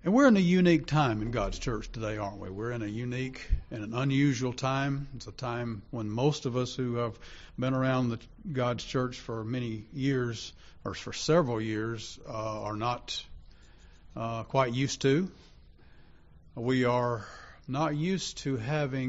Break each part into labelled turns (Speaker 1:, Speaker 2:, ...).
Speaker 1: And we're in a unique time in God's church today, aren't we? We're in a unique and an unusual time. It's a time when most of us who have been around God's church for many years, or for several years, are not quite used to. We are not used to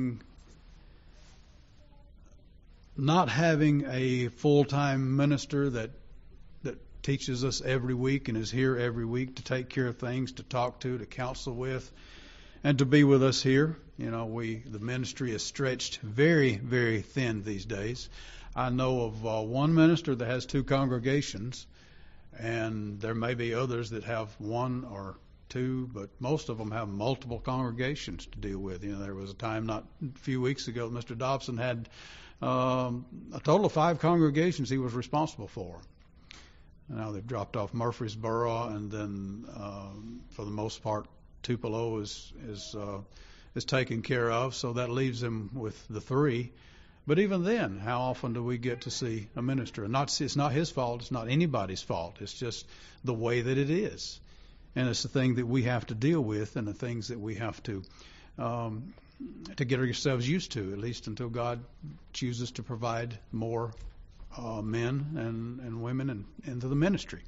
Speaker 1: not having a full-time minister that teaches us every week and is here every week to take care of things, to talk to counsel with, and to be with us here. You know, the ministry is stretched very, very thin these days. I know of one minister that has 2 congregations, and there may be others that have 1 or 2, but most of them have multiple congregations to deal with. You know, there was a time not a few weeks ago, Mr. Dobson had a total of 5 congregations he was responsible for. Now they've dropped off Murfreesboro, and then for the most part, Tupelo is taken care of. So that leaves him with the 3. But even then, how often do we get to see a minister? And it's not his fault. It's not anybody's fault. It's just the way that it is, and it's the thing that we have to deal with, and the things that we have to get ourselves used to, at least until God chooses to provide more men and women into the ministry.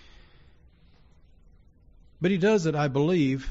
Speaker 1: But he does it, I believe,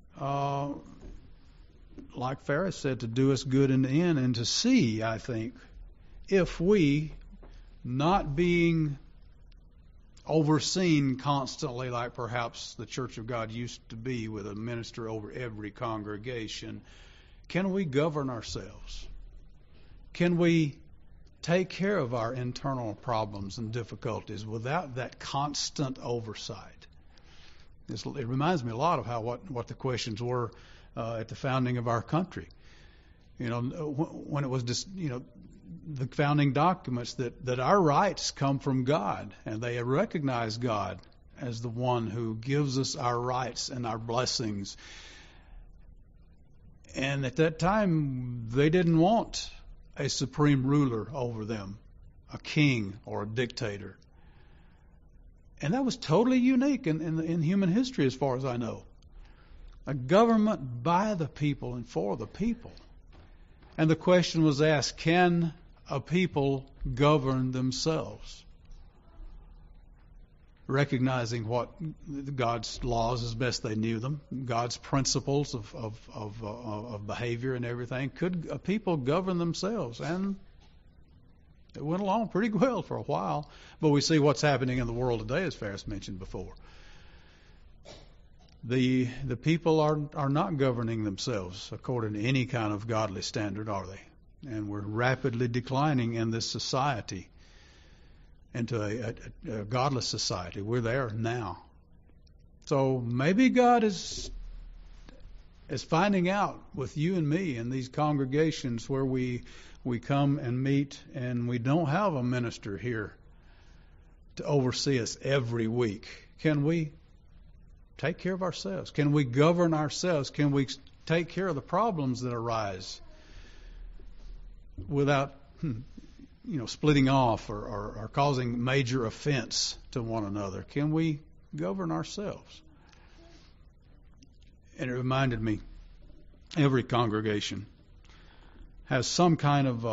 Speaker 1: like Ferris said, to do us good in the end, and to see, I think, if we, not being overseen constantly like perhaps the Church of God used to be with a minister over every congregation, can we govern ourselves? Can we take care of our internal problems and difficulties without that constant oversight? It reminds me a lot of what the questions were at the founding of our country. You know, when it was just, you know, the founding documents that our rights come from God, and they recognize God as the one who gives us our rights and our blessings. And at that time, they didn't want a supreme ruler over them, a king or a dictator. And that was totally unique in human history, as far as I know. A government by the people and for the people. And the question was asked, can a people govern themselves? Recognizing what God's laws as best they knew them, God's principles of behavior and everything. Could a people govern themselves? And it went along pretty well for a while. But we see what's happening in the world today, as Ferris mentioned before. The people are not governing themselves according to any kind of godly standard, are they? And we're rapidly declining in this society into a godless society. We're there now. So maybe God is finding out with you and me in these congregations where we come and meet, and we don't have a minister here to oversee us every week. Can we take care of ourselves? Can we govern ourselves? Can we take care of the problems that arise without splitting off or causing major offense to one another? Can we govern ourselves? And it reminded me, every congregation has some kind of,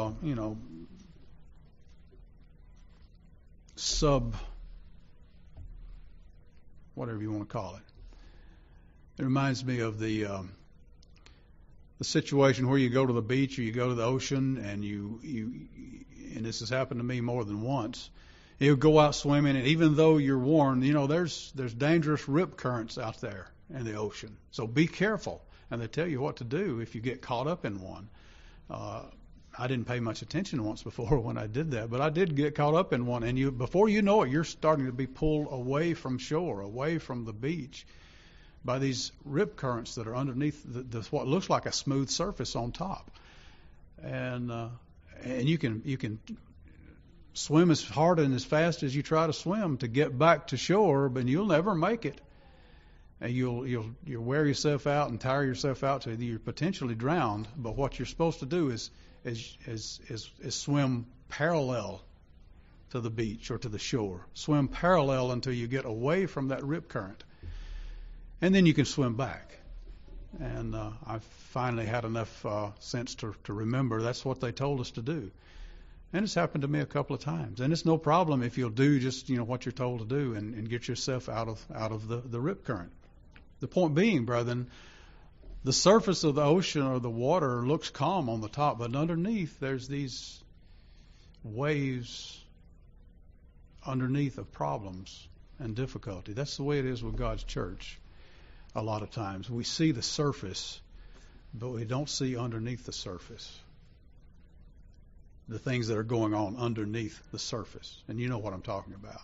Speaker 1: whatever you want to call it. It reminds me of the situation where you go to the beach or you go to the ocean, and and this has happened to me more than once. You go out swimming, and even though you're warned, there's dangerous rip currents out there in the ocean. So be careful. And they tell you what to do if you get caught up in one. I didn't pay much attention once before when I did that, but I did get caught up in one. And before you know it, you're starting to be pulled away from shore, away from the beach, by these rip currents that are underneath what looks like a smooth surface on top. And you can swim as hard and as fast as you try to swim to get back to shore, but you'll never make it. And you'll wear yourself out and tire yourself out till you're potentially drowned. But what you're supposed to do is swim parallel to the beach or to the shore. Swim parallel until you get away from that rip current. and then you can swim back. And I've finally had enough sense to remember that's what they told us to do. And it's happened to me a couple of times. And it's no problem if you'll do just what you're told to do and get yourself out of the rip current. The point being, brethren, the surface of the ocean or the water looks calm on the top, but underneath there's these waves underneath of problems and difficulty. That's the way it is with God's church. A lot of times we see the surface, but we don't see underneath the surface the things that are going on underneath the surface. And you know what I'm talking about.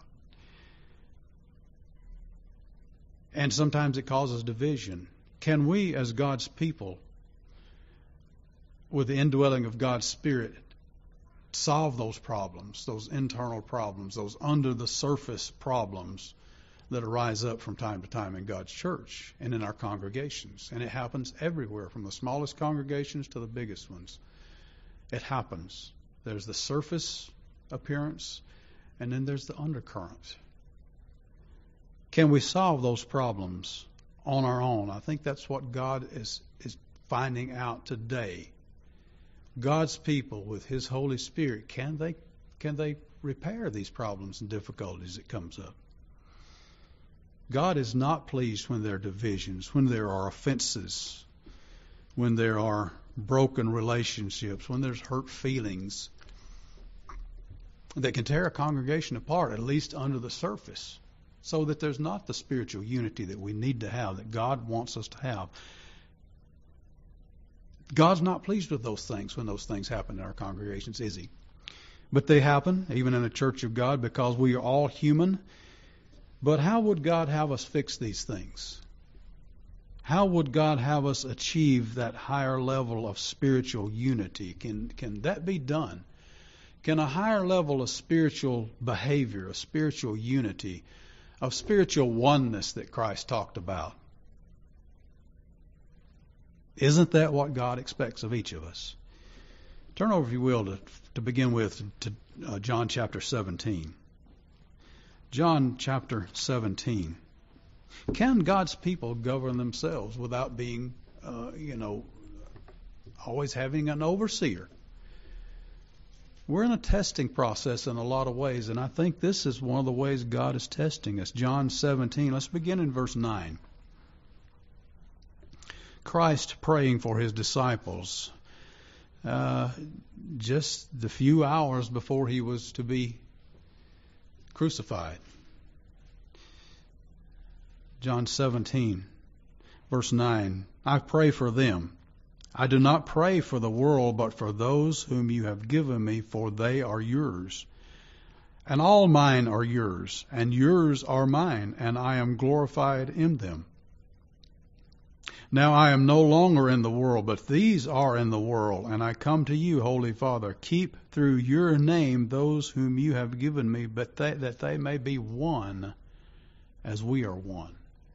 Speaker 1: And sometimes it causes division. Can we, as God's people, with the indwelling of God's Spirit, solve those problems, those internal problems, those under-the-surface problems that arise up from time to time in God's church and in our congregations? And it happens everywhere, from the smallest congregations to the biggest ones. It happens. There's the surface appearance, and then there's the undercurrent. Can we solve those problems on our own? I think that's what God is finding out today. God's people with His Holy Spirit, can they repair these problems and difficulties that comes up? God is not pleased when there are divisions, when there are offenses, when there are broken relationships, when there's hurt feelings that can tear a congregation apart, at least under the surface, so that there's not the spiritual unity that we need to have, that God wants us to have. God's not pleased with those things when those things happen in our congregations, is He? But they happen, even in the church of God, because we are all human. But how would God have us fix these things? How would God have us achieve that higher level of spiritual unity? Can that be done? Can a higher level of spiritual behavior, of spiritual unity, of spiritual oneness that Christ talked about, isn't that what God expects of each of us? Turn over, if you will, to begin with, to John chapter 17. John chapter 17. Can God's people govern themselves without being, always having an overseer? We're in a testing process in a lot of ways, and I think this is one of the ways God is testing us. John 17, let's begin in verse 9. Christ praying for His disciples just the few hours before He was to be crucified. John 17, verse 9. I pray for them. I do not pray for the world, but for those whom you have given me, for they are yours. And all mine are yours, and yours are mine, and I am glorified in them. Now I am no longer in the world, but these are in the world, and I come to you, Holy Father. Keep through your name those whom you have given me, but that they may be one as we are one.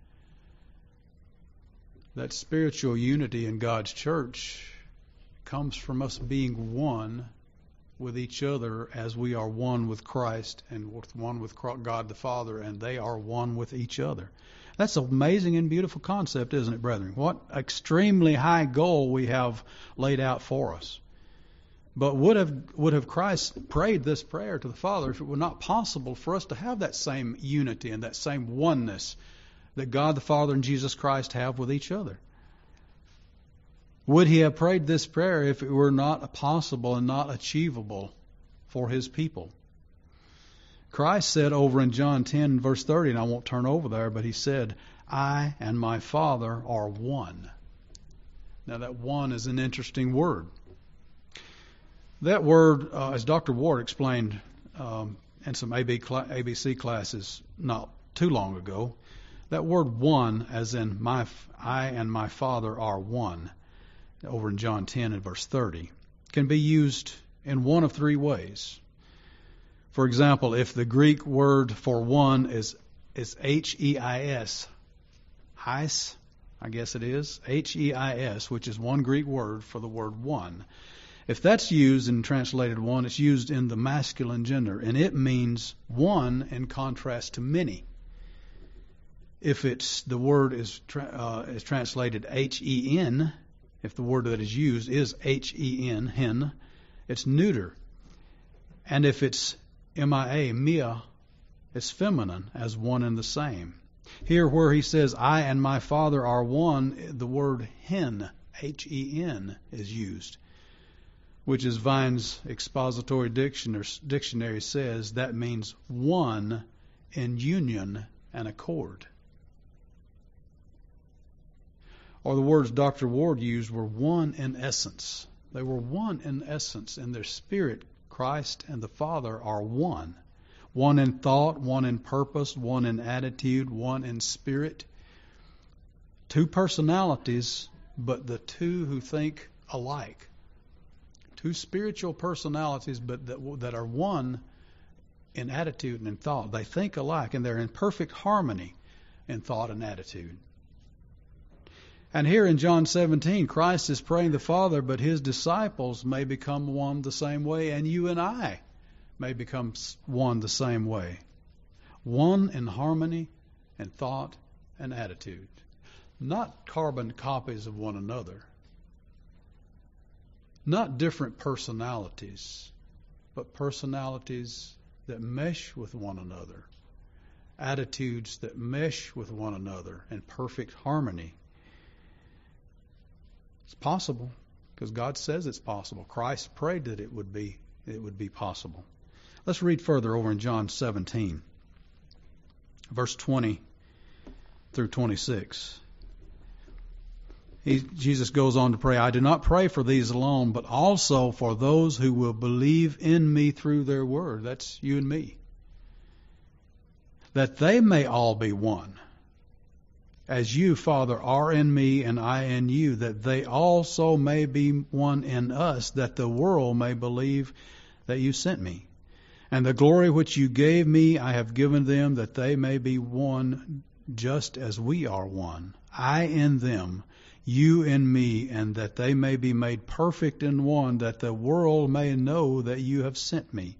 Speaker 1: That spiritual unity in God's church comes from us being one with each other as we are one with Christ and one with God the Father, and they are one with each other. That's an amazing and beautiful concept, isn't it, brethren? What extremely high goal we have laid out for us. But would have Christ prayed this prayer to the Father if it were not possible for us to have that same unity and that same oneness that God the Father and Jesus Christ have with each other? Would He have prayed this prayer if it were not possible and not achievable for His people? Christ said over in John 10, verse 30, and I won't turn over there, but He said, I and my Father are one. Now that one is an interesting word. That word, as Dr. Ward explained in some ABC classes not too long ago, that word one, as in I and my Father are one, over in John 10 and verse 30, can be used in one of three ways. For example, if the Greek word for one is H-E-I-S, heis, I guess it is, H-E-I-S, which is one Greek word for the word one. If that's used and translated one, it's used in the masculine gender, and it means one in contrast to many. if it's the word is translated H-E-N, if the word that is used is H-E-N, hen, it's neuter. And if it's M-I-A, mia, it's feminine, as one and the same. Here where he says, I and my Father are one, the word hen, H-E-N, is used, which is Vine's expository dictionary says that means one in union and accord. Or the words Dr. Ward used were one in essence. They were one in essence. In their spirit, Christ and the Father are one. One in thought, one in purpose, one in attitude, one in spirit. Two personalities, but the two who think alike. Two spiritual personalities, but that are one in attitude and in thought. They think alike, and they're in perfect harmony in thought and attitude. And here in John 17, Christ is praying the Father, but his disciples may become one the same way, and you and I may become one the same way. One in harmony and thought and attitude. Not carbon copies of one another. Not different personalities, but personalities that mesh with one another. Attitudes that mesh with one another in perfect harmony. It's possible because God says it's possible. Christ prayed that it would be possible. Let's read further over in John 17, verse 20 through 26. Jesus goes on to pray, I do not pray for these alone, but also for those who will believe in me through their word. That's you and me. That they may all be one. As you, Father, are in me and I in you, that they also may be one in us, that the world may believe that you sent me. And the glory which you gave me I have given them, that they may be one just as we are one. I in them, you in me, and that they may be made perfect in one, that the world may know that you have sent me.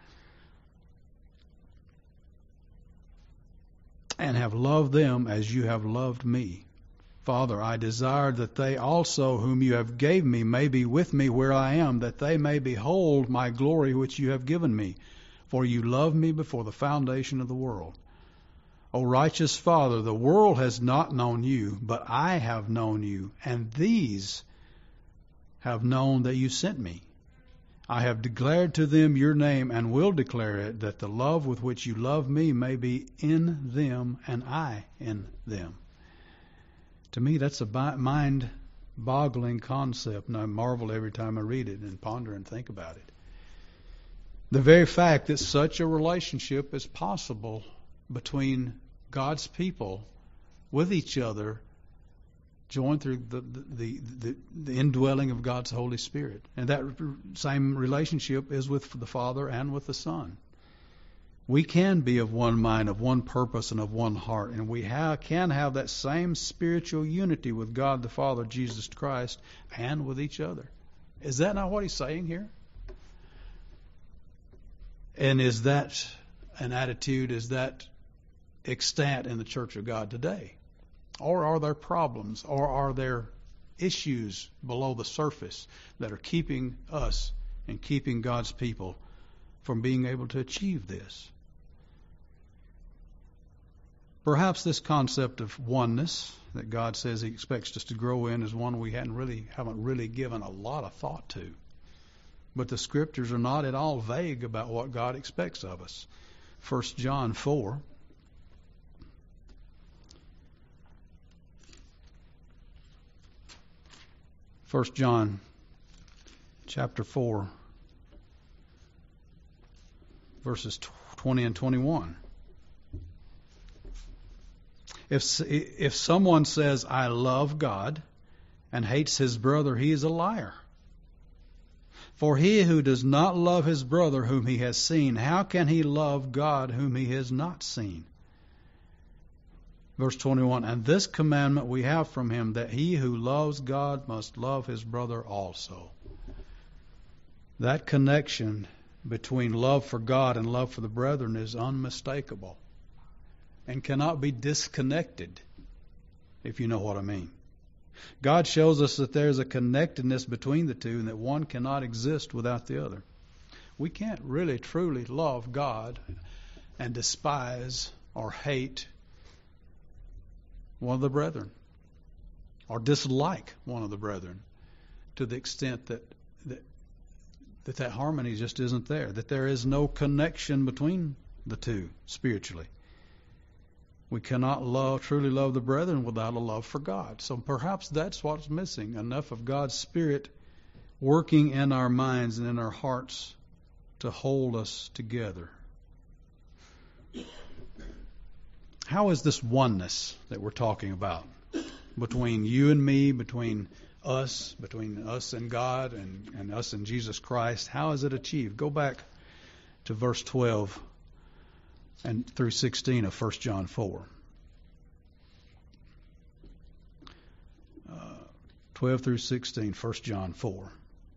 Speaker 1: And have loved them as you have loved me. Father, I desire that they also whom you have gave me may be with me where I am, that they may behold my glory which you have given me. For you loved me before the foundation of the world. O righteous Father, the world has not known you, but I have known you, and these have known that you sent me. I have declared to them your name and will declare it, that the love with which you love me may be in them and I in them. To me, that's a mind-boggling concept, and I marvel every time I read it and ponder and think about it. The very fact that such a relationship is possible between God's people with each other, joined through the indwelling of God's Holy Spirit. And that same relationship is with the Father and with the Son. We can be of one mind, of one purpose, and of one heart. And we can have that same spiritual unity with God the Father, Jesus Christ, and with each other. Is that not what he's saying here? And is that an attitude, is that extant in the Church of God today? Or are there problems, or are there issues below the surface that are keeping us and keeping God's people from being able to achieve this? Perhaps this concept of oneness that God says he expects us to grow in is one we haven't really given a lot of thought to. But the Scriptures are not at all vague about what God expects of us. 1 John 4. 1 John chapter 4, verses 20 and 21. If someone says, I love God, and hates his brother, he is a liar. For he who does not love his brother whom he has seen, how can he love God whom he has not seen? Verse 21, and this commandment we have from him, that he who loves God must love his brother also. That connection between love for God and love for the brethren is unmistakable. and cannot be disconnected, if you know what I mean. God shows us that there's a connectedness between the two and that one cannot exist without the other. We can't really truly love God and despise or hate one of the brethren or dislike one of the brethren to the extent that harmony just isn't there, that there is no connection between the two spiritually. We cannot truly love the brethren without a love for God. So perhaps that's what's missing, enough of God's Spirit working in our minds and in our hearts to hold us together. How is this oneness that we're talking about between you and me, between us and God, and us and Jesus Christ? How is it achieved? Go back to verse 12 and through 16 of 1 John 4. 12 through 16, 1 John 4.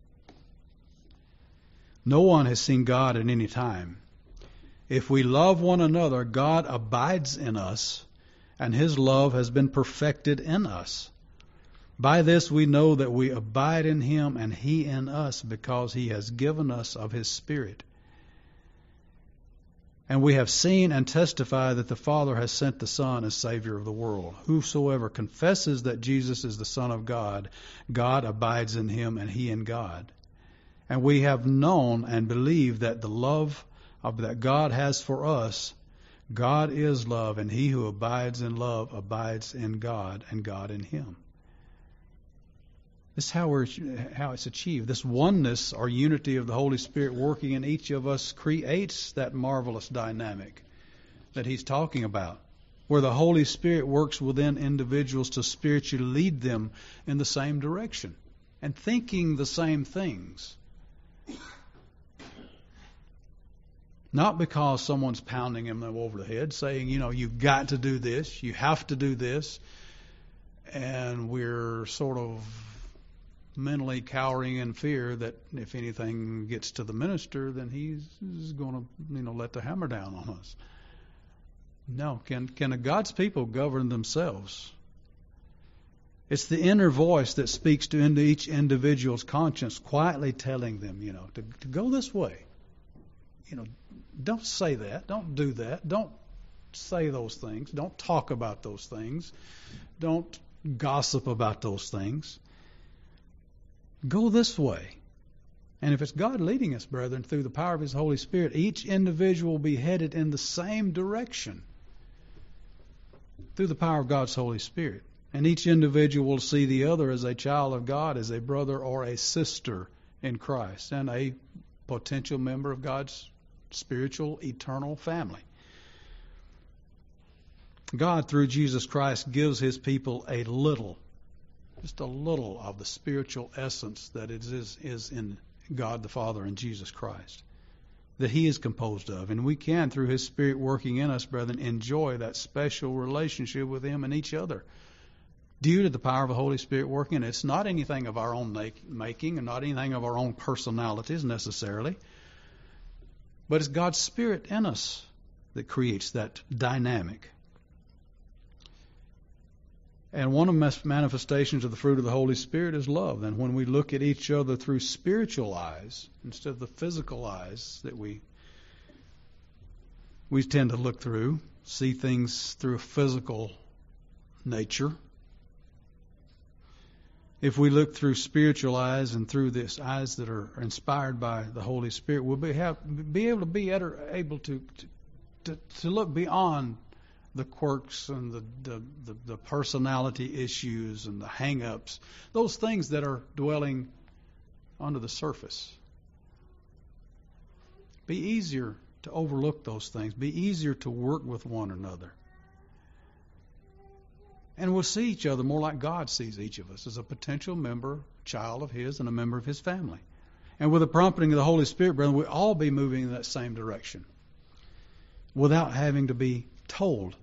Speaker 1: No one has seen God at any time. If we love one another, God abides in us, and His love has been perfected in us. By this we know that we abide in Him and He in us, because He has given us of His Spirit. And we have seen and testify that the Father has sent the Son as Savior of the world. Whosoever confesses that Jesus is the Son of God, God abides in him and he in God. And we have known and believed that the love that God has for us, God is love, and he who abides in love abides in God, and God in him. This is how it's achieved. This oneness or unity of the Holy Spirit working in each of us creates that marvelous dynamic that he's talking about, where the Holy Spirit works within individuals to spiritually lead them in the same direction and thinking the same things. Not because someone's pounding them over the head, saying, you've got to do this, you have to do this, and we're sort of mentally cowering in fear that if anything gets to the minister, then he's going to, let the hammer down on us. No, can God's people govern themselves? It's the inner voice that speaks to each individual's conscience, quietly telling them, to go this way. Don't say that. Don't do that. Don't say those things. Don't talk about those things. Don't gossip about those things. Go this way. And if it's God leading us, brethren, through the power of His Holy Spirit, each individual will be headed in the same direction through the power of God's Holy Spirit. And each individual will see the other as a child of God, as a brother or a sister in Christ, and a potential member of God's spiritual, eternal family. God, through Jesus Christ, gives His people just a little of the spiritual essence that is in God the Father and Jesus Christ, that He is composed of. And we can, through His Spirit working in us, brethren, enjoy that special relationship with Him and each other due to the power of the Holy Spirit working. It's not anything of our own making and not anything of our own personalities necessarily, but it's God's Spirit in us that creates that dynamic. And one of the manifestations of the fruit of the Holy Spirit is love. And when we look at each other through spiritual eyes instead of the physical eyes that we tend to look through, see things through a physical nature. If we look through spiritual eyes and through these eyes that are inspired by the Holy Spirit, we'll be able to look beyond the quirks and the personality issues and the hang-ups, those things that are dwelling under the surface. Be easier to overlook those things. Be easier to work with one another. And we'll see each other more like God sees each of us, as a potential member, child of His, and a member of His family. And with the prompting of the Holy Spirit, brethren, we'll all be moving in that same direction without having to be told.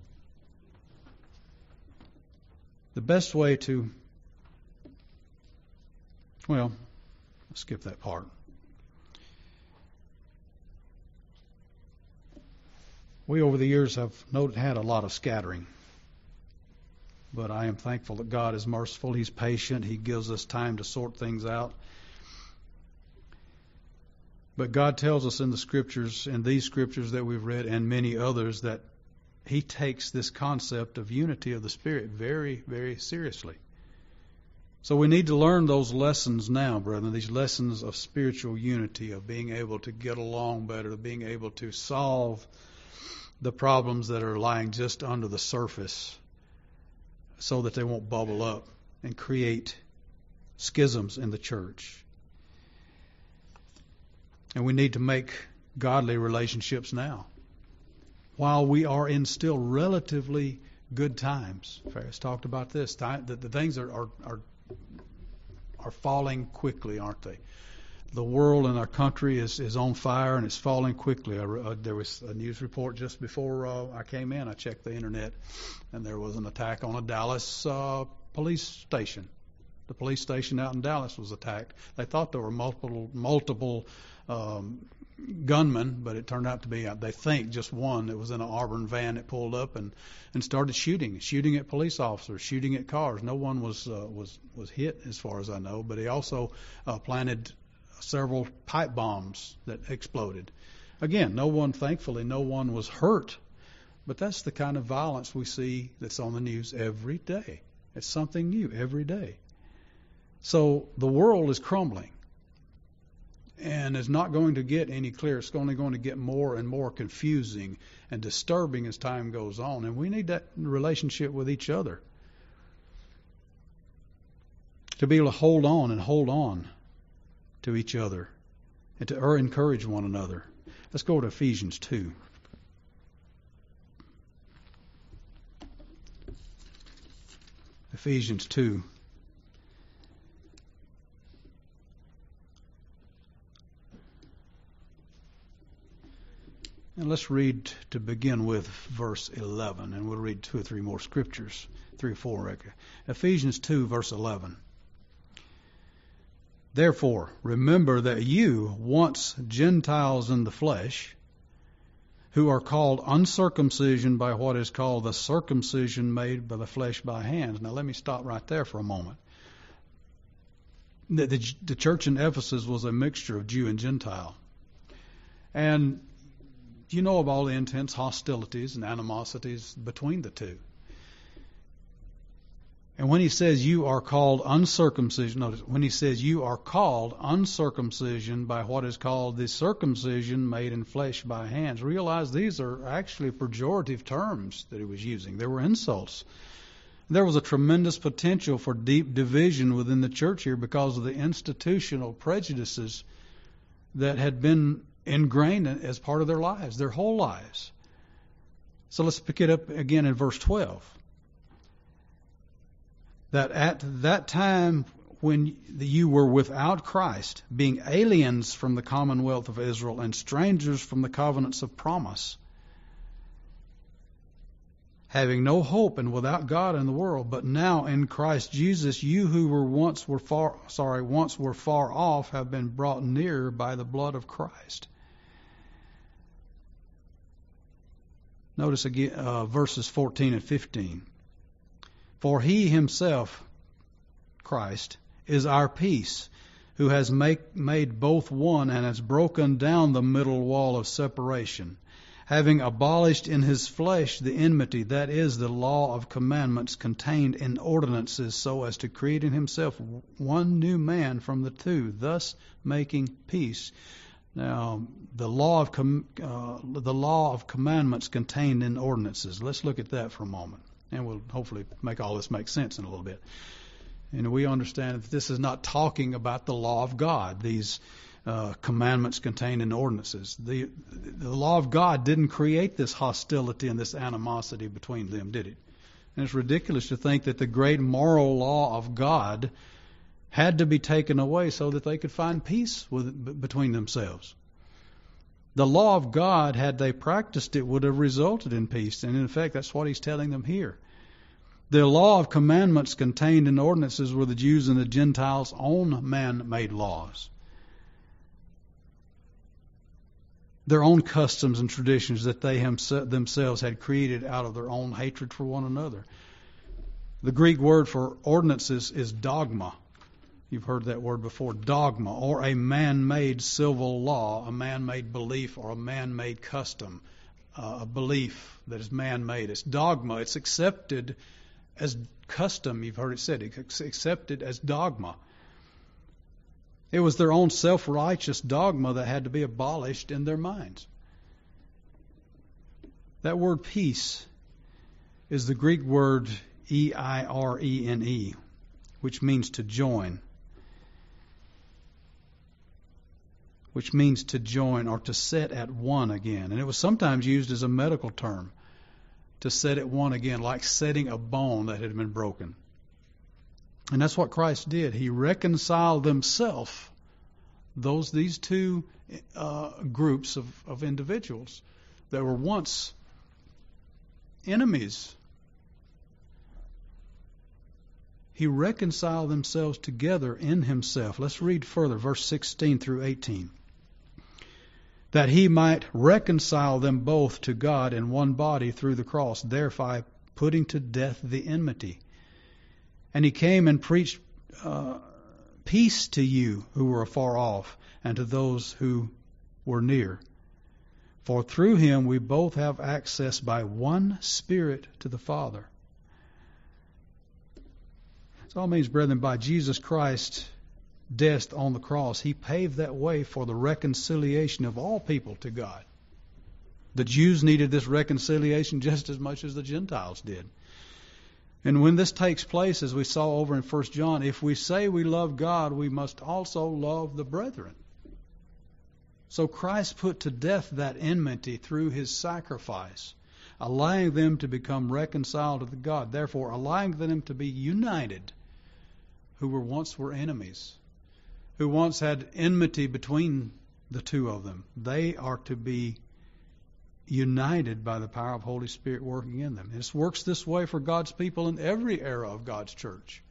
Speaker 1: The best way to, let's skip that part. We over the years have had a lot of scattering. But I am thankful that God is merciful. He's patient. He gives us time to sort things out. But God tells us in the Scriptures, in these Scriptures that we've read, and many others, that He takes this concept of unity of the Spirit very, very seriously. So we need to learn those lessons now, brethren, these lessons of spiritual unity, of being able to get along better, of being able to solve the problems that are lying just under the surface so that they won't bubble up and create schisms in the church. And we need to make godly relationships now, while we are in still relatively good times. Ferris talked about this, that the things are falling quickly, aren't they? The world and our country is on fire, and it's falling quickly. There was a news report just before I came in. I checked the internet, and there was an attack on a Dallas police station. The police station out in Dallas was attacked. They thought there were multiple gunmen, but it turned out to be, they think, just one. It was in an Auburn van that pulled up and started shooting at police officers, shooting at cars. No one was hit, as far as I know, but he also planted several pipe bombs that exploded. Again, thankfully, no one was hurt, but that's the kind of violence we see that's on the news every day. It's something new every day. So the world is crumbling, and it's not going to get any clearer. It's only going to get more and more confusing and disturbing as time goes on, and we need that relationship with each other to be able to hold on to each other and to encourage one another. Let's go to Ephesians 2. Ephesians 2. And let's read to begin with verse 11, and we'll read 2 or 3 more scriptures, 3 or 4. Ephesians 2, verse 11. Therefore, remember that you, once Gentiles in the flesh, who are called uncircumcision by what is called the circumcision made by the flesh by hands. Now let me stop right there for a moment. The church in Ephesus was a mixture of Jew and Gentile. And you know of all the intense hostilities and animosities between the two. And when he says you are called uncircumcision, notice, when he says you are called uncircumcision by what is called the circumcision made in flesh by hands, realize these are actually pejorative terms that he was using. They were insults. There was a tremendous potential for deep division within the church here because of the institutional prejudices that had been ingrained as part of their lives, their whole lives. So let's pick it up again in verse 12. That at that time when you were without Christ, being aliens from the commonwealth of Israel and strangers from the covenants of promise, having no hope and without God in the world, but now in Christ Jesus, you who were once were far off have been brought near by the blood of Christ. Notice again verses 14 and 15. For he himself, Christ, is our peace, who has made both one and has broken down the middle wall of separation, having abolished in his flesh the enmity, that is, the law of commandments contained in ordinances, so as to create in himself one new man from the two, thus making peace. Now, the law of commandments contained in ordinances. Let's look at that for a moment. And we'll hopefully make all this make sense in a little bit. And we understand that this is not talking about the law of God, these commandments contained in ordinances. The law of God didn't create this hostility and this animosity between them, did it? And it's ridiculous to think that the great moral law of God had to be taken away so that they could find peace between themselves. The law of God, had they practiced it, would have resulted in peace. And in effect, that's what he's telling them here. The law of commandments contained in ordinances were the Jews and the Gentiles' own man-made laws. their own customs and traditions that they themselves had created out of their own hatred for one another. The Greek word for ordinances is dogma. You've heard that word before, dogma, or a man-made civil law, a man-made belief, or a man-made custom, a belief that is man-made. It's dogma. It's accepted as custom. You've heard it said. It's accepted as dogma. It was their own self-righteous dogma that had to be abolished in their minds. That word peace is the Greek word eirene, which means to join. Which means to join or to set at one again. And it was sometimes used as a medical term, to set at one again, like setting a bone that had been broken. And that's what Christ did. He reconciled himself, these two groups of individuals that were once enemies. He reconciled themselves together in himself. Let's read further, verse 16 through 18. That he might reconcile them both to God in one body through the cross, thereby putting to death the enmity. And he came and preached peace to you who were afar off, and to those who were near. For through him we both have access by one Spirit to the Father. So all means, brethren, by Jesus Christ's death on the cross, he paved that way for the reconciliation of all people to God. The Jews needed this reconciliation just as much as the Gentiles did. And when this takes place, as we saw over in 1 John, if we say we love God, we must also love the brethren. So Christ put to death that enmity through his sacrifice, allowing them to become reconciled to God, therefore allowing them to be united, who once were enemies, who once had enmity between the two of them. They are to be united by the power of Holy Spirit working in them. It works this way for God's people in every era of God's church.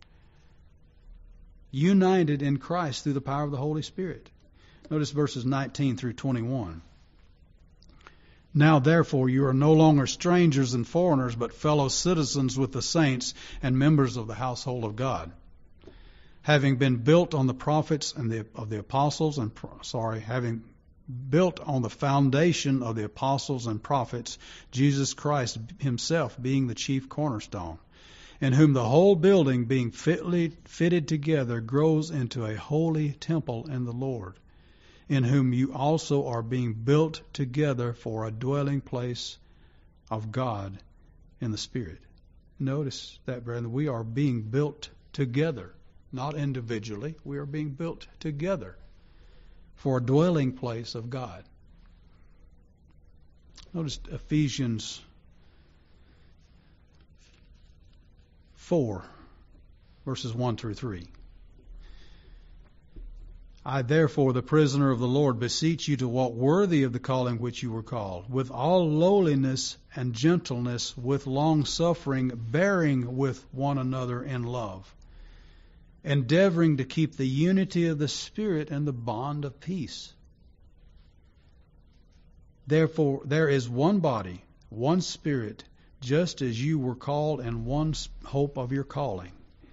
Speaker 1: United in Christ through the power of the Holy Spirit. Notice verses 19 through 21. Now therefore you are no longer strangers and foreigners, but fellow citizens with the saints and members of the household of God, having been built on the prophets and of the apostles, having built on the foundation of the apostles and prophets, Jesus Christ himself being the chief cornerstone, in whom the whole building being fitly fitted together grows into a holy temple in the Lord, in whom you also are being built together for a dwelling place of God in the Spirit. Notice that, brethren, we are being built together. Not individually. We are being built together for a dwelling place of God. Notice Ephesians 4, verses 1 through 3. I therefore, the prisoner of the Lord, beseech you to walk worthy of the calling which you were called, with all lowliness and gentleness, with long-suffering, bearing with one another in love, endeavoring to keep the unity of the Spirit and the bond of peace. Therefore, there is one body, one Spirit, just as you were called, and one hope of your calling.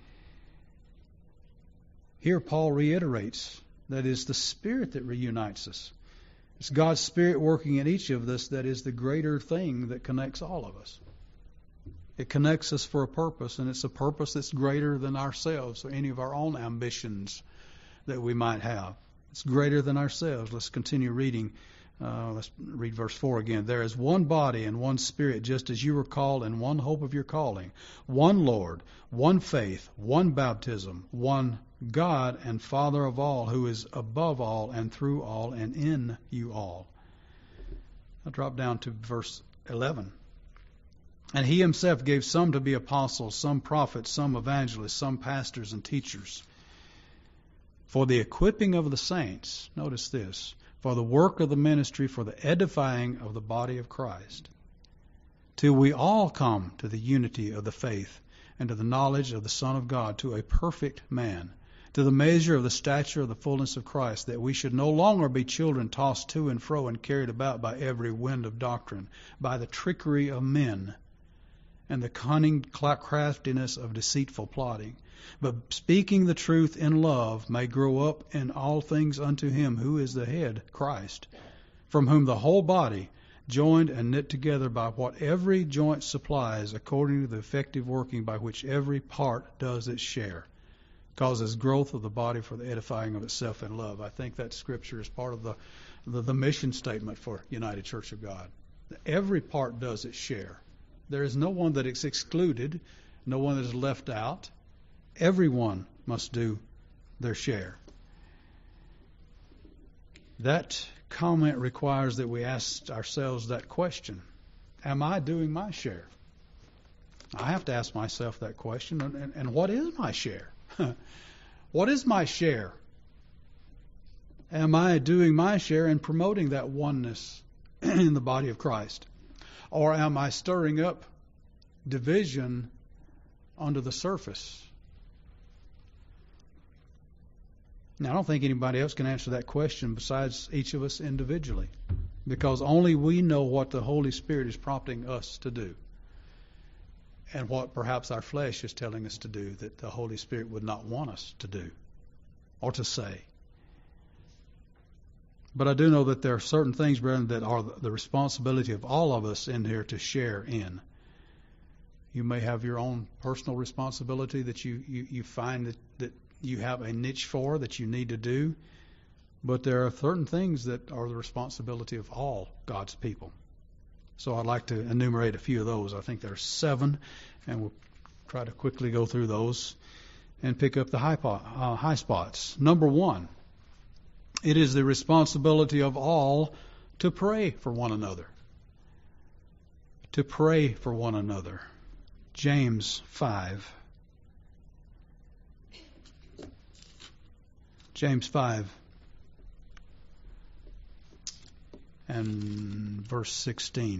Speaker 1: Here Paul reiterates that is the Spirit that reunites us. It's God's Spirit working in each of us that is the greater thing that connects all of us. It connects us for a purpose, and it's a purpose that's greater than ourselves or any of our own ambitions that we might have. It's greater than ourselves. Let's continue reading. Let's read verse 4 again. There is one body and one Spirit, just as you were called, and one hope of your calling. One Lord, one faith, one baptism, one God and Father of all, who is above all and through all and in you all. I'll drop down to verse 11. And he himself gave some to be apostles, some prophets, some evangelists, some pastors and teachers, for the equipping of the saints, notice this, for the work of the ministry, for the edifying of the body of Christ, till we all come to the unity of the faith and to the knowledge of the Son of God, to a perfect man, to the measure of the stature of the fullness of Christ, that we should no longer be children tossed to and fro and carried about by every wind of doctrine, by the trickery of men and the cunning craftiness of deceitful plotting, but speaking the truth in love may grow up in all things unto him who is the head, Christ, from whom the whole body, joined and knit together by what every joint supplies, according to the effective working by which every part does its share, causes growth of the body for the edifying of itself in love. I think that scripture is part of the mission statement for United Church of God. Every part does its share. There is no one that is excluded, no one that is left out. Everyone must do their share. That comment requires that we ask ourselves that question. Am I doing my share? I have to ask myself that question. And what is my share? What is my share? Am I doing my share in promoting that oneness in the body of Christ? Or am I stirring up division under the surface? Now, I don't think anybody else can answer that question besides each of us individually, because only we know what the Holy Spirit is prompting us to do and what perhaps our flesh is telling us to do that the Holy Spirit would not want us to do or to say. But I do know that there are certain things, brethren, that are the responsibility of all of us in here to share in. You may have your own personal responsibility that you find that you have a niche for that you need to do, but there are certain things that are the responsibility of all God's people. So I'd like to enumerate a few of those. I think there are 7, and we'll try to quickly go through those and pick up the high spots. Number 1, it is the responsibility of all to pray for one another. To pray for one another. James 5. James 5 and verse 16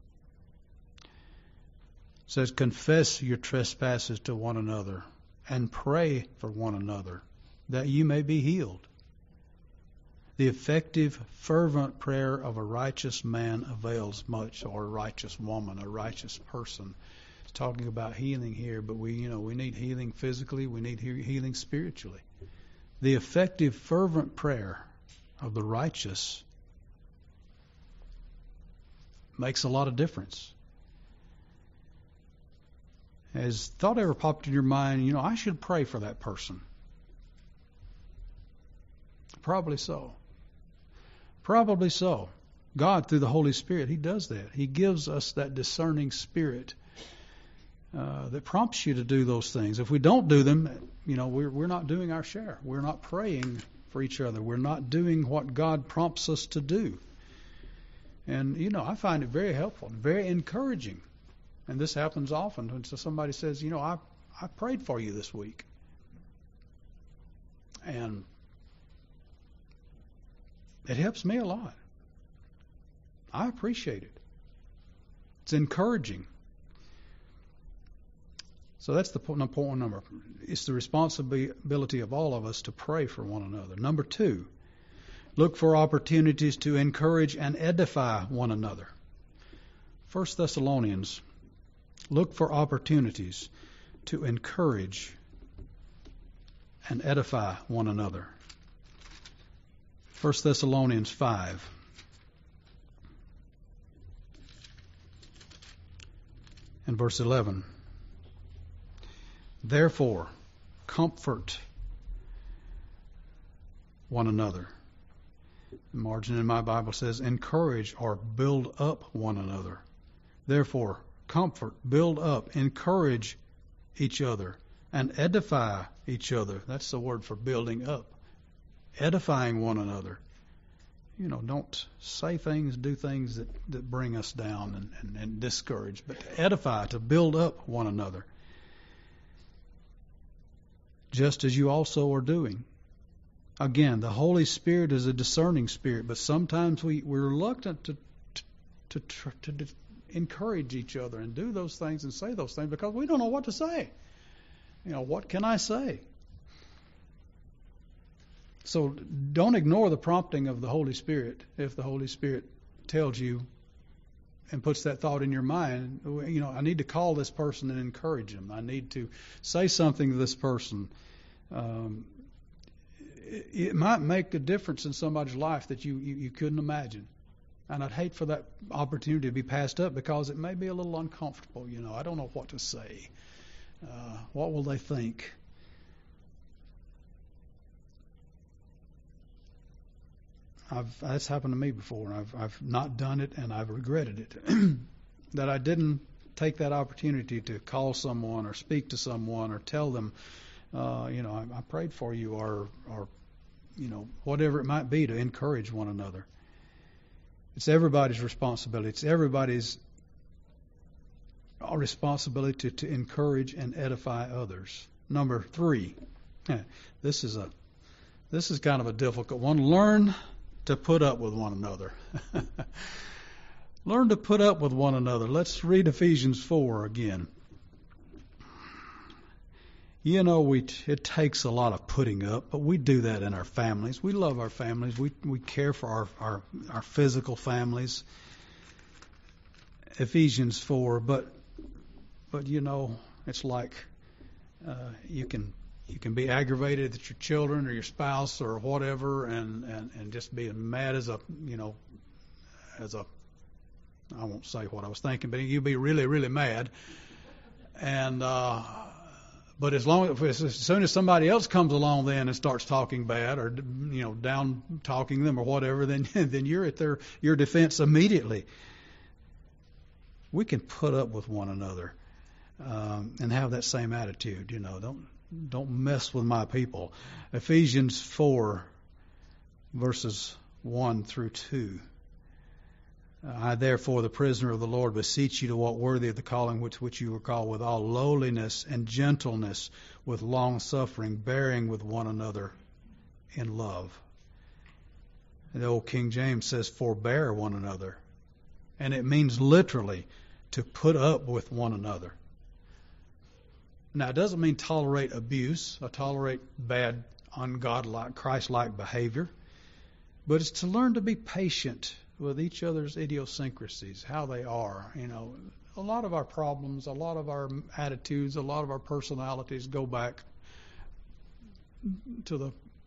Speaker 1: says, confess your trespasses to one another and pray for one another that you may be healed. The effective, fervent prayer of a righteous man avails much, or a righteous woman, a righteous person. It's talking about healing here, but we need healing physically, we need healing spiritually. The effective, fervent prayer of the righteous makes a lot of difference. Has thought ever popped in your mind, I should pray for that person? Probably so. Probably so. God, through the Holy Spirit, He does that. He gives us that discerning spirit that prompts you to do those things. If we don't do them, we're not doing our share. We're not praying for each other. We're not doing what God prompts us to do. And, I find it very helpful, very encouraging. And this happens often when somebody says, I prayed for you this week. And it helps me a lot. I appreciate it. It's encouraging. So that's the point number. It's the responsibility of all of us to pray for one another. Number 2, look for opportunities to encourage and edify one another. 1 Thessalonians, look for opportunities to encourage and edify one another. 1 Thessalonians 5. And verse 11. Therefore, comfort one another. The margin in my Bible says, encourage or build up one another. Therefore, comfort, build up, encourage each other, and edify each other. That's the word for building up. Edifying one another. Don't say things, do things that bring us down and discourage, but to edify, to build up one another. Just as you also are doing. Again, the Holy Spirit is a discerning spirit, but sometimes we're reluctant to encourage each other and do those things and say those things because we don't know what to say. What can I say? So don't ignore the prompting of the Holy Spirit if the Holy Spirit tells you and puts that thought in your mind. I need to call this person and encourage them. I need to say something to this person. It might make a difference in somebody's life that you couldn't imagine. And I'd hate for that opportunity to be passed up because it may be a little uncomfortable. I don't know what to say. What will they think? That's happened to me before, and I've not done it, and I've regretted it. That I didn't take that opportunity to call someone or speak to someone or tell them, I prayed for you, or whatever it might be, to encourage one another. It's everybody's responsibility. It's everybody's responsibility to encourage and edify others. Number 3, this is kind of a difficult one. Learn to put up with one another. Learn to put up with one another. Let's read Ephesians 4 again. It takes a lot of putting up, but we do that in our families. We love our families. We care for our physical families. Ephesians 4, but it's like you can be aggravated at your children or your spouse or whatever, and just being mad as a I won't say what I was thinking, but you'll be really, really mad. And but as soon as somebody else comes along then and starts talking bad or down talking them or whatever, then you're at your defense immediately. We can put up with one another and have that same attitude. Don't mess with my people. Ephesians 4, verses 1 through 2. I, therefore, the prisoner of the Lord, beseech you to walk worthy of the calling which you were called, with all lowliness and gentleness, with long suffering, bearing with one another in love. And the old King James says, forbear one another. And it means literally to put up with one another. Now, it doesn't mean tolerate abuse or tolerate bad, ungodlike, Christ-like behavior, but it's to learn to be patient with each other's idiosyncrasies, how they are. A lot of our problems, a lot of our attitudes, a lot of our personalities go back to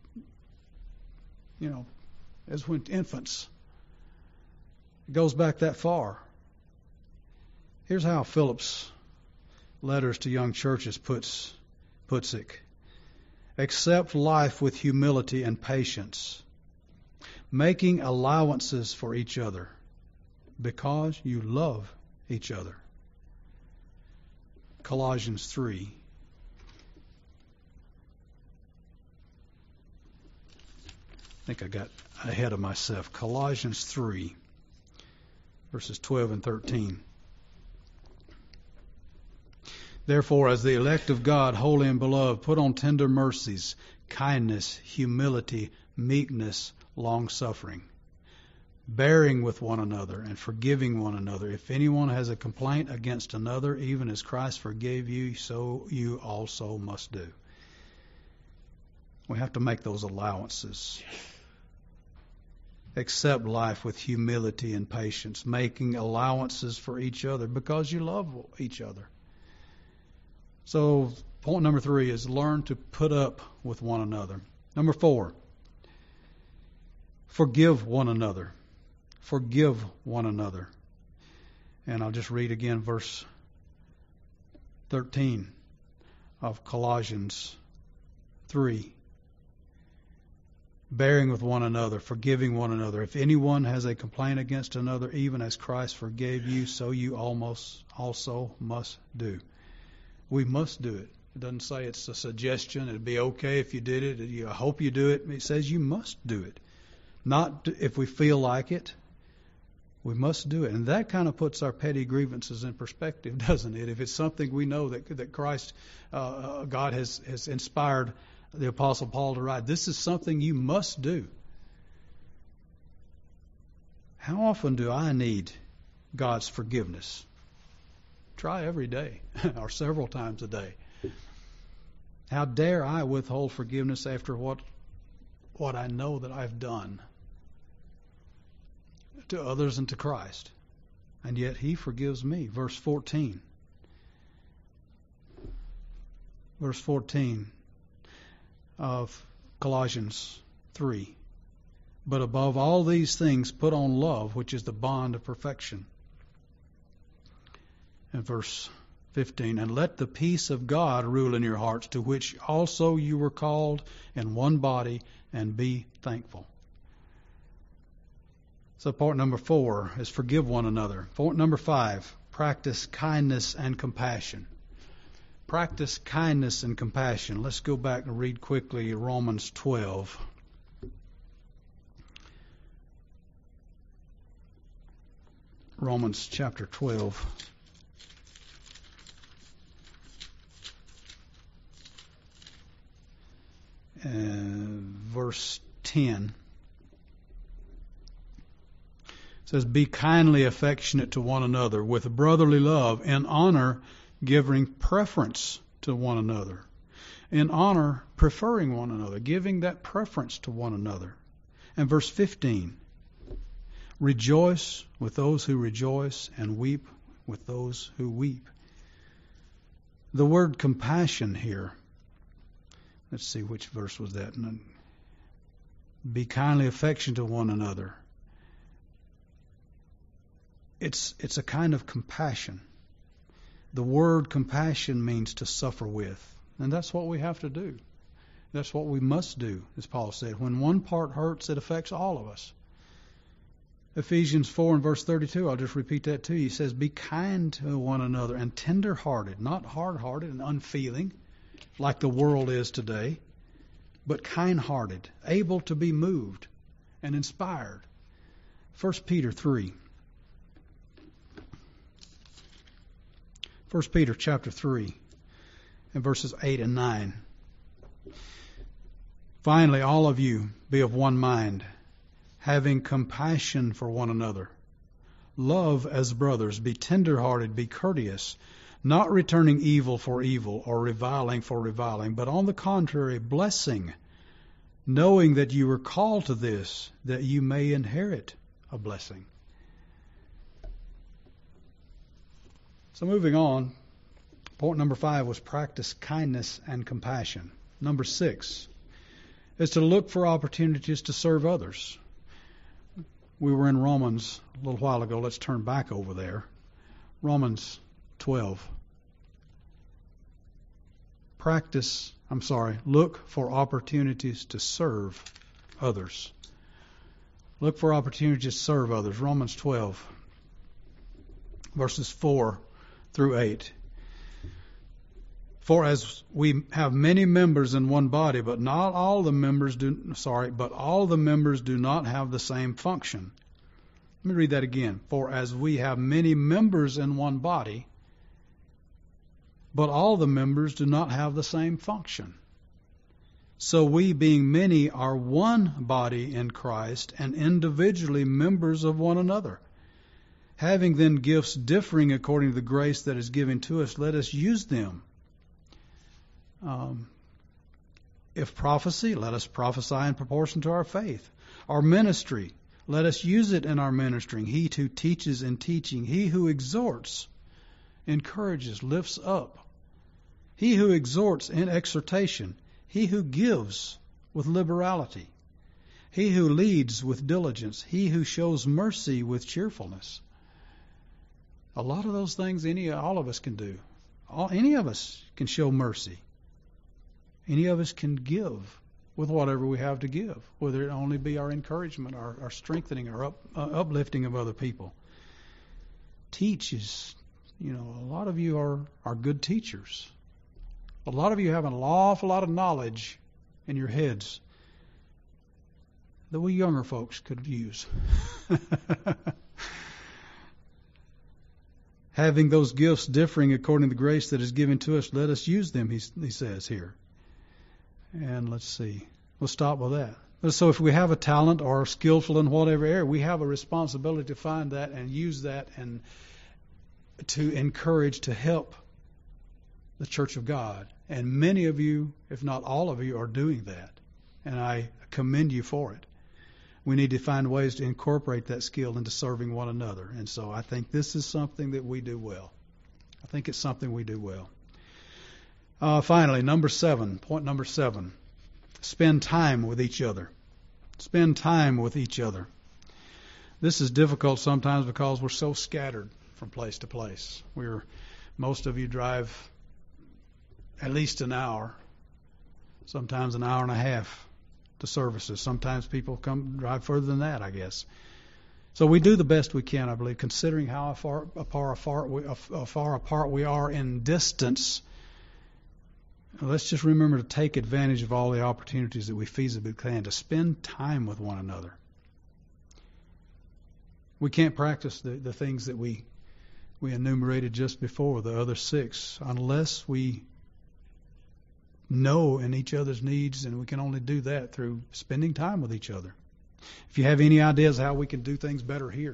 Speaker 1: as when infants. It goes back that far. Here's how Philip's letters to young churches puts it. Accept life with humility and patience, making allowances for each other because you love each other. Colossians 3. I think I got ahead of myself. Colossians 3, verses 12 and 13. Therefore, as the elect of God, holy and beloved, put on tender mercies, kindness, humility, meekness, long-suffering, bearing with one another and forgiving one another. If anyone has a complaint against another, even as Christ forgave you, so you also must do. We have to make those allowances. Accept life with humility and patience, making allowances for each other because you love each other. So, point number 3 is learn to put up with one another. Number 4, forgive one another. Forgive one another. And I'll just read again verse 13 of Colossians 3. Bearing with one another, forgiving one another. If anyone has a complaint against another, even as Christ forgave you, so you also must do. We must do it. It doesn't say it's a suggestion. It'd be okay if you did it. I hope you do it. It says you must do it. Not if we feel like it. We must do it. And that kind of puts our petty grievances in perspective, doesn't it? If it's something we know that Christ, God has inspired the Apostle Paul to write, this is something you must do. How often do I need God's forgiveness? Try every day or several times a day. How dare I withhold forgiveness after what what I know that I've done to others and to Christ. And yet He forgives me. Verse 14. Verse 14 of Colossians 3. But above all these things, put on love, which is the bond of perfection. And verse 15, and let the peace of God rule in your hearts, to which also you were called in one body, and be thankful. So point number 4 is forgive one another. Point number 5, practice kindness and compassion. Practice kindness and compassion. Let's go back and read quickly Romans 12. Romans chapter 12. And verse 10 says, be kindly affectionate to one another with brotherly love, in honor giving preference to one another. In honor, preferring one another, giving that preference to one another. And verse 15, rejoice with those who rejoice, and weep with those who weep. The word compassion here, let's see which verse was that. Be kindly affectionate to one another. It's a kind of compassion. The word compassion means to suffer with. And that's what we have to do. That's what we must do, as Paul said. When one part hurts, it affects all of us. Ephesians 4 and verse 32, I'll just repeat that to you. He says, be kind to one another and tender-hearted, not hard-hearted and unfeeling, like the world is today, but kind-hearted, able to be moved and inspired. 1 Peter 3. 1 Peter chapter 3 and verses 8 and 9. Finally, all of you be of one mind, having compassion for one another. Love as brothers, be tender-hearted, be courteous, not returning evil for evil or reviling for reviling, but on the contrary, blessing, knowing that you were called to this, that you may inherit a blessing. So moving on, point number 5 was practice kindness and compassion. Number 6 is to look for opportunities to serve others. We were in Romans a little while ago. Let's turn back over there. Romans 12. Look for opportunities to serve others. Look for opportunities to serve others. Romans 12, verses 4 through 8. For as we have many members in one body, but all the members do not have the same function. Let me read that again. For as we have many members in one body, but all the members do not have the same function. So we, being many, are one body in Christ, and individually members of one another. Having then gifts differing according to the grace that is given to us, let us use them. If prophecy, let us prophesy in proportion to our faith. Our ministry, let us use it in our ministering. He who teaches in teaching. He who exhorts, encourages, lifts up. He who exhorts in exhortation. He who gives with liberality. He who leads with diligence. He who shows mercy with cheerfulness. A lot of those things all of us can do. Any of us can show mercy. Any of us can give with whatever we have to give, whether it only be our encouragement, our strengthening, our uplifting of other people. Teach is, a lot of you are good teachers. A lot of you have an awful lot of knowledge in your heads that we younger folks could use. Having those gifts differing according to the grace that is given to us, let us use them, he says here. And let's see. We'll stop with that. So if we have a talent or are skillful in whatever area, we have a responsibility to find that and use that and to encourage, to help the Church of God. And many of you, if not all of you, are doing that. and I commend you for it. We need to find ways to incorporate that skill into serving one another. And so I think this is something that we do well. I think it's something we do well. Finally, point number 7, spend time with each other. Spend time with each other. This is difficult sometimes because we're so scattered from place to place. Most of you drive at least an hour, sometimes an hour and a half to services. Sometimes people drive further than that, I guess. So we do the best we can, I believe, considering how far apart we are in distance. Let's just remember to take advantage of all the opportunities that we feasibly can to spend time with one another. We can't practice the things that we enumerated just before, the other 6, unless we know in each other's needs, and we can only do that through spending time with each other. If you have any ideas how we can do things better here,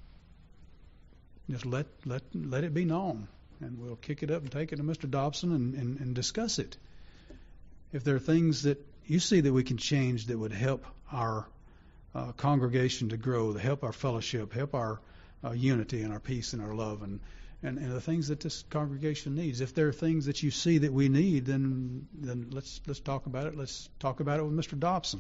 Speaker 1: just let it be known, and we'll kick it up and take it to Mr. Dobson and discuss it. If there are things that you see that we can change that would help our congregation to grow, to help our fellowship, help our unity and our peace and our love, and the things that this congregation needs. If there are things that you see that we need, then let's talk about it. Let's talk about it with Mr. Dobson.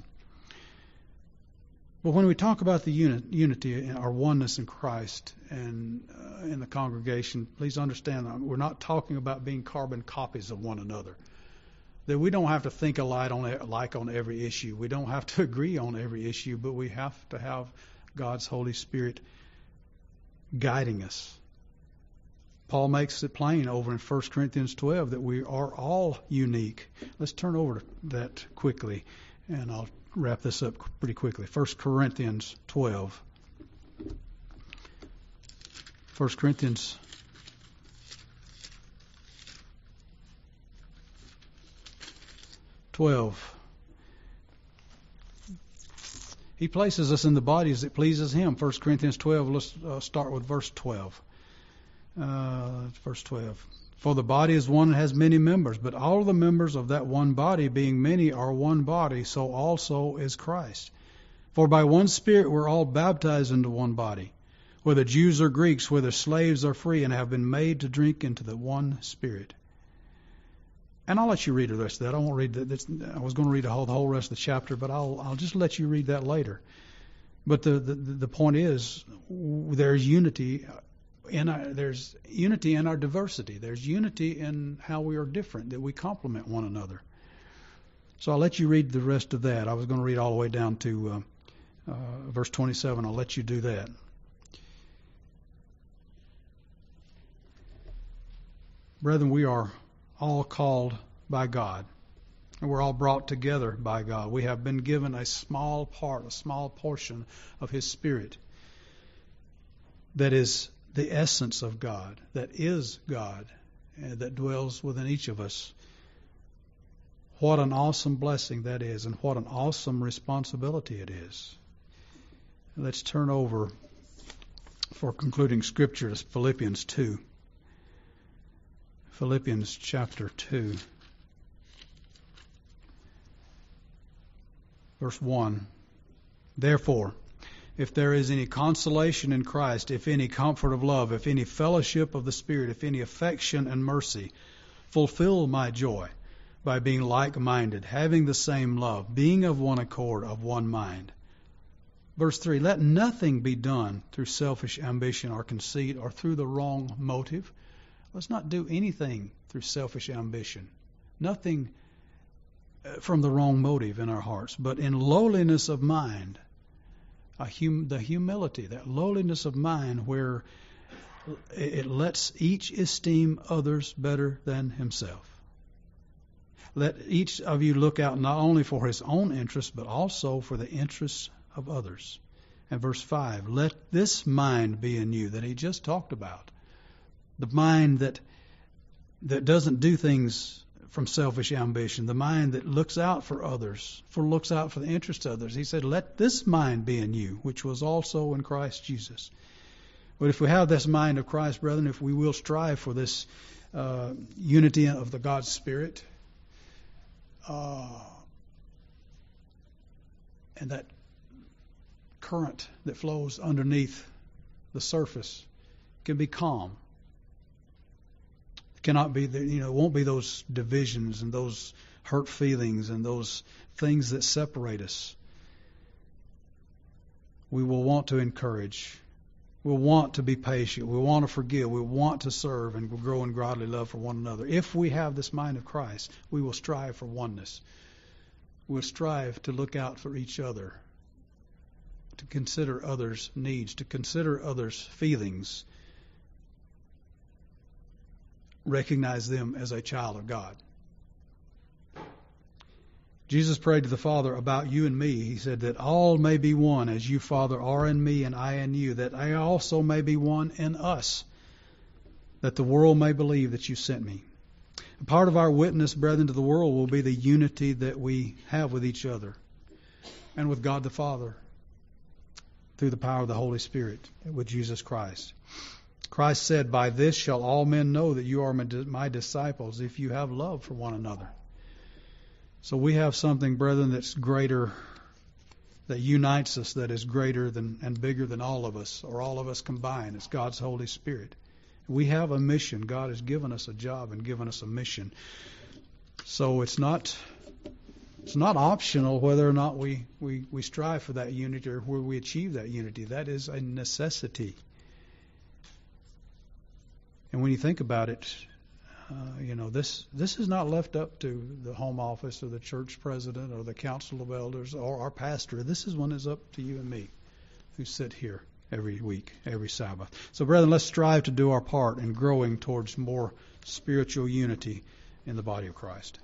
Speaker 1: But when we talk about the unity, our oneness in Christ and in the congregation, please understand that we're not talking about being carbon copies of one another. That we don't have to think alike on every issue. We don't have to agree on every issue, but we have to have God's Holy Spirit guiding us. Paul makes it plain over in 1 Corinthians 12 that we are all unique. Let's turn over to that quickly, and I'll wrap this up pretty quickly. 1 Corinthians 12. 1 Corinthians 12. He places us in the body as it pleases Him. 1 Corinthians 12, let's start with verse 12. Verse 12. For the body is one and has many members, but all the members of that one body, being many, are one body, so also is Christ. For by one Spirit we're all baptized into one body, whether Jews or Greeks, whether slaves or free, and have been made to drink into the one Spirit. And I'll let you read the rest of that. I won't read that. I was going to read the whole rest of the chapter, but I'll just let you read that later. But the point is, there's unity. There's unity in our diversity. There's unity in how we are different, that we complement one another. So I'll let you read the rest of that. I was going to read all the way down to verse 27. I'll let you do that. Brethren, we are all called by God, and we're all brought together by God. We have been given a small portion of His Spirit that is the essence of God, that is God, and that dwells within each of us. What an awesome blessing that is, and what an awesome responsibility it is. Let's turn over for concluding Scripture to Philippians 2. Philippians chapter 2, verse 1. Therefore, if there is any consolation in Christ, if any comfort of love, if any fellowship of the Spirit, if any affection and mercy, fulfill my joy by being like-minded, having the same love, being of one accord, of one mind. Verse 3, let nothing be done through selfish ambition or conceit or through the wrong motive. Let's not do anything through selfish ambition. Nothing from the wrong motive in our hearts, but in lowliness of mind. The humility, that lowliness of mind where it lets each esteem others better than himself. Let each of you look out not only for his own interests, but also for the interests of others. And verse 5, let this mind be in you that he just talked about. The mind that doesn't do things from selfish ambition, the mind that looks out for others, looks out for the interests of others. He said, let this mind be in you, which was also in Christ Jesus. But if we have this mind of Christ, brethren, if we will strive for this unity of the God's Spirit, and that current that flows underneath the surface can be calm. It cannot be, it won't be those divisions and those hurt feelings and those things that separate us. We will want to encourage. We'll want to be patient. We want to forgive. We want to serve and grow in godly love for one another. If we have this mind of Christ, we will strive for oneness. We'll strive to look out for each other, to consider others' needs, to consider others' feelings, recognize them as a child of God. Jesus prayed to the Father about you and me. He said that all may be one, as you, Father, are in me and I in you, that I also may be one in us, that the world may believe that you sent me. A part of our witness, brethren, to the world will be the unity that we have with each other and with God the Father through the power of the Holy Spirit with Jesus Christ. Christ said, "By this shall all men know that you are my disciples, if you have love for one another." So we have something, brethren, that's greater, that unites us, that is greater than and bigger than all of us, or all of us combined. It's God's Holy Spirit. We have a mission. God has given us a job and given us a mission. So it's not optional whether or not we strive for that unity or where we achieve that unity. That is a necessity. And when you think about it, this is not left up to the home office or the church president or the council of elders or our pastor. This is one that's up to you and me who sit here every week, every Sabbath. So, brethren, let's strive to do our part in growing towards more spiritual unity in the body of Christ.